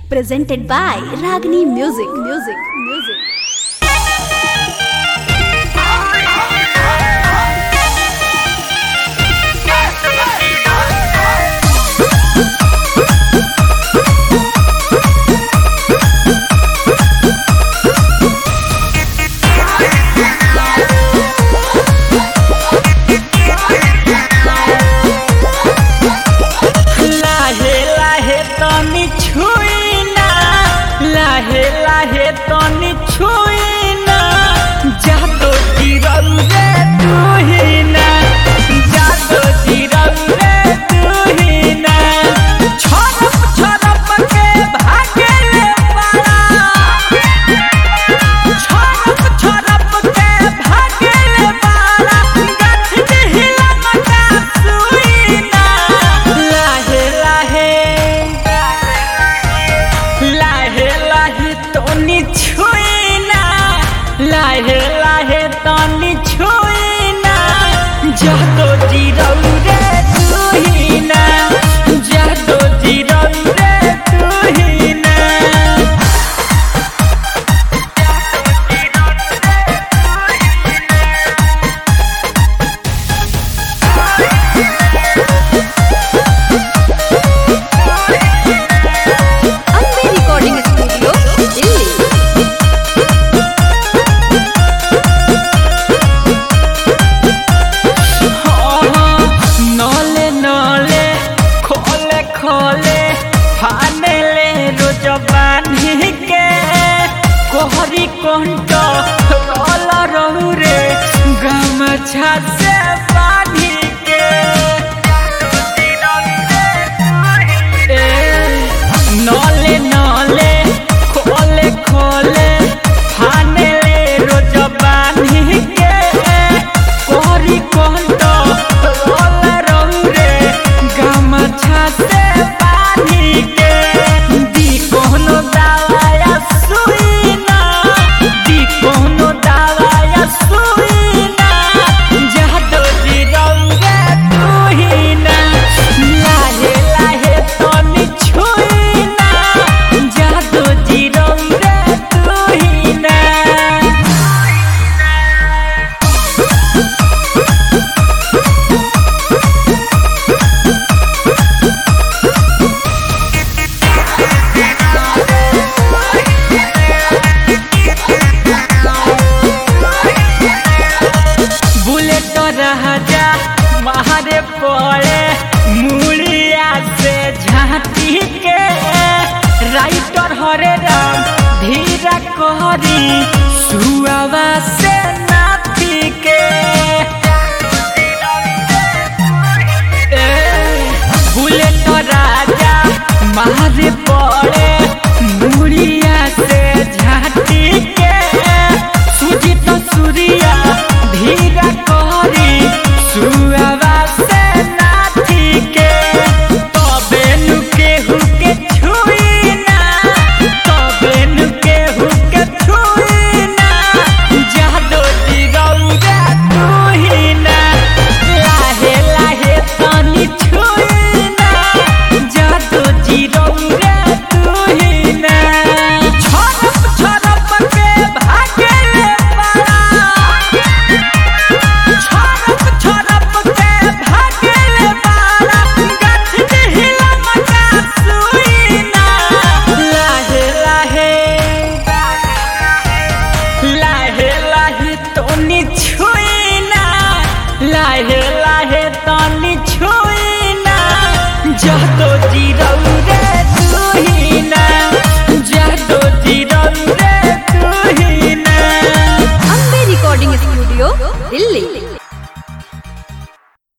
presented by Ragini Music. लाहे तनी छुई ना जादो जीरो रे तू ही ना जादो जीरो रे तू ही ना Ambe Recording Studio, Delhi. कोहरी कोंट रोल रहू रे गमछा से बांधी के नले नले खोले खोले फाने ले रोज बांधी के कोहरी कोंट रोल रहू रे गमछा से बांधी के दी कोनो दवाया सुई मारे पड़े मुड़िया से झांकी के राइटर हरे राम धीरा कहरी सुआवा से नाती के बुलेट राजा मारे पड़े मुड़िया से झांकी के सुजीत सूर्या धीरा कहरी सुआवा लाहे लाहे तनी छुई ना जादो